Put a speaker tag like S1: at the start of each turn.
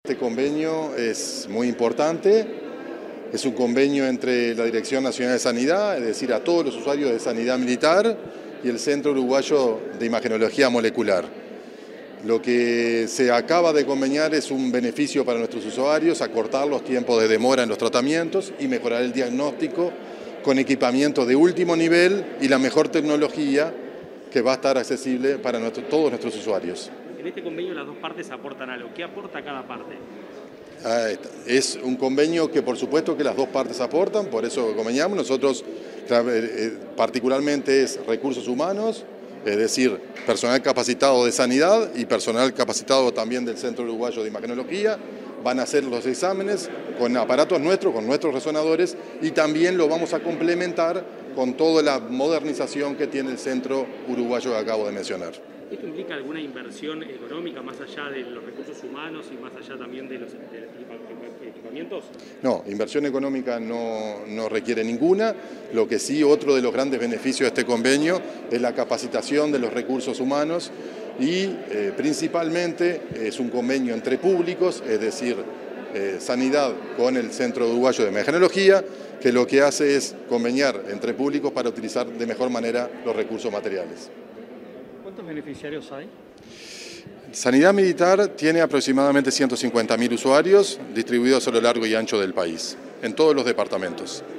S1: Este convenio es muy importante, es un convenio entre la Dirección Nacional de Sanidad, es decir, a todos los usuarios de sanidad militar, y el Centro Uruguayo de Imagenología Molecular. Lo que se acaba de conveniar es un beneficio para nuestros usuarios, acortar los tiempos de demora en los tratamientos y mejorar el diagnóstico con equipamiento de último nivel y la mejor tecnología que va a estar accesible para todos nuestros usuarios.
S2: En este convenio las dos partes aportan algo. ¿Qué aporta cada parte?
S1: Es un convenio que por supuesto que las dos partes aportan, por eso conveniamos. Nosotros particularmente es recursos humanos, es decir, personal capacitado de sanidad y personal capacitado también del Centro Uruguayo de Imagenología. Van a hacer los exámenes con aparatos nuestros, con nuestros resonadores, y también lo vamos a complementar con toda la modernización que tiene el Centro Uruguayo que acabo de mencionar.
S2: ¿Esto implica alguna inversión económica más allá de los recursos humanos y más allá también de los equipamientos?
S1: No, inversión económica no requiere ninguna. Lo que sí, otro de los grandes beneficios de este convenio es la capacitación de los recursos humanos y principalmente es un convenio entre públicos, es decir, sanidad con el Centro Uruguayo de Imagenología, que lo que hace es conveniar entre públicos para utilizar de mejor manera los recursos materiales.
S2: ¿Cuántos beneficiarios hay?
S1: Sanidad Militar tiene aproximadamente 150.000 usuarios distribuidos a lo largo y ancho del país, en todos los departamentos.